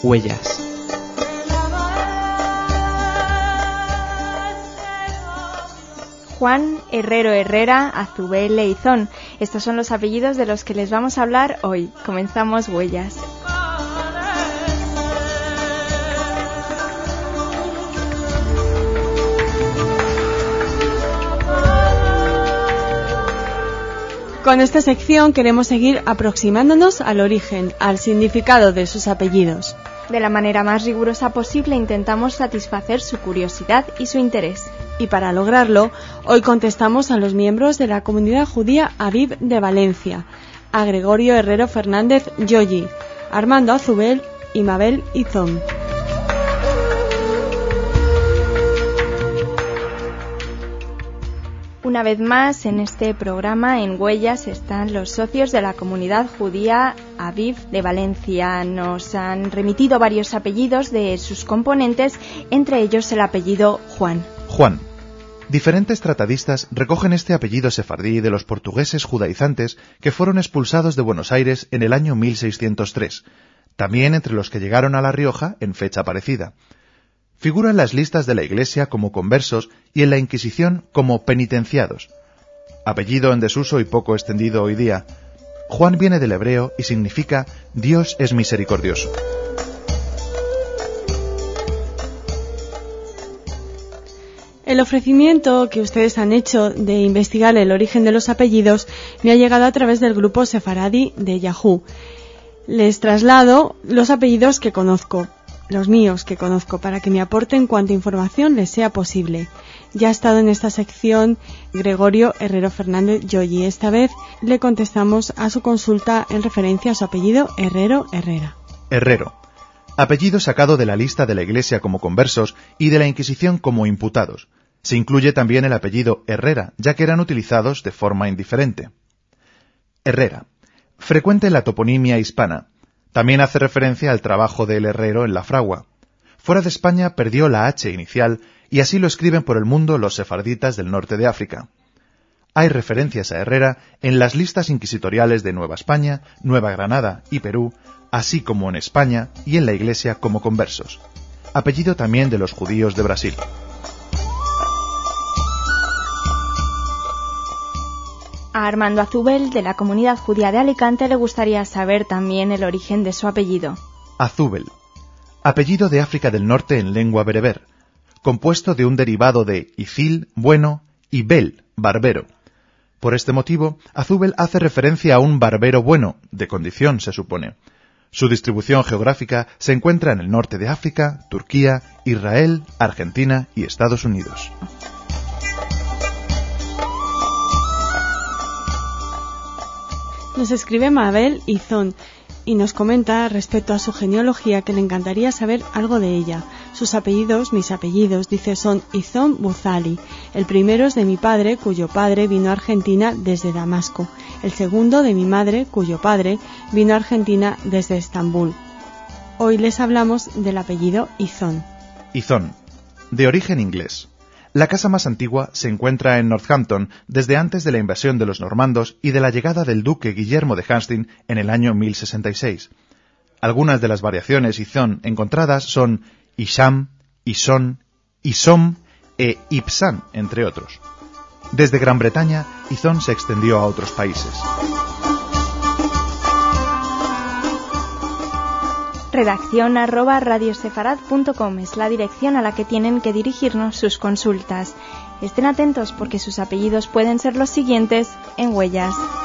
Huellas. Juan, Herrero Herrera, Azubel e Izón. Estos son los apellidos de los que les vamos a hablar hoy. Comenzamos Huellas. Con esta sección queremos seguir aproximándonos al origen, al significado de sus apellidos. De la manera más rigurosa posible intentamos satisfacer su curiosidad y su interés. Y para lograrlo, hoy contestamos a los miembros de la comunidad judía Aviv de Valencia, a Gregorio Herrero Fernández Yoyi, Armando Azubel y Mabel Izón. Una vez más, en este programa, en Huellas, están los socios de la comunidad judía Aviv de Valencia. Nos han remitido varios apellidos de sus componentes, entre ellos el apellido Juan. Juan. Diferentes tratadistas recogen este apellido sefardí de los portugueses judaizantes que fueron expulsados de Buenos Aires en el año 1603, también entre los que llegaron a La Rioja en fecha parecida. Figura en las listas de la Iglesia como conversos y en la Inquisición como penitenciados. Apellido en desuso y poco extendido hoy día. Juan viene del hebreo y significa Dios es misericordioso. El ofrecimiento que ustedes han hecho de investigar el origen de los apellidos me ha llegado a través del grupo Sefaradi de Yahoo. Les traslado los apellidos que conozco, los míos que conozco, para que me aporten cuanta información les sea posible. Ya ha estado en esta sección Gregorio Herrero Fernández Yoyi. Esta vez le contestamos a su consulta en referencia a su apellido Herrero Herrera. Herrero. Apellido sacado de la lista de la Iglesia como conversos y de la Inquisición como imputados. Se incluye también el apellido Herrera, ya que eran utilizados de forma indiferente. Herrera. Frecuente en la toponimia hispana. También hace referencia al trabajo del herrero en la fragua. Fuera de España perdió la H inicial y así lo escriben por el mundo los sefarditas del norte de África. Hay referencias a Herrera en las listas inquisitoriales de Nueva España, Nueva Granada y Perú, así como en España y en la Iglesia como conversos. Apellido también de los judíos de Brasil. A Armando Azubel, de la comunidad judía de Alicante, le gustaría saber también el origen de su apellido. Azubel. Apellido de África del Norte en lengua bereber, compuesto de un derivado de Icil, bueno, y Bel, barbero. Por este motivo, Azubel hace referencia a un barbero bueno, de condición se supone. Su distribución geográfica se encuentra en el norte de África, Turquía, Israel, Argentina y Estados Unidos. Nos escribe Mabel Izón y nos comenta respecto a su genealogía que le encantaría saber algo de ella. Sus apellidos, mis apellidos, dice, son Izón Buzali. El primero es de mi padre, cuyo padre vino a Argentina desde Damasco. El segundo de mi madre, cuyo padre vino a Argentina desde Estambul. Hoy les hablamos del apellido Izón. Izón, de origen inglés. La casa más antigua se encuentra en Northampton desde antes de la invasión de los normandos y de la llegada del duque Guillermo de Hastings en el año 1066. Algunas de las variaciones Izón encontradas son Isham, Ison, Isom e Ipsan, entre otros. Desde Gran Bretaña, Izón se extendió a otros países. Redacción @radiosefarad.com es la dirección a la que tienen que dirigirnos sus consultas. Estén atentos porque sus apellidos pueden ser los siguientes en Huellas.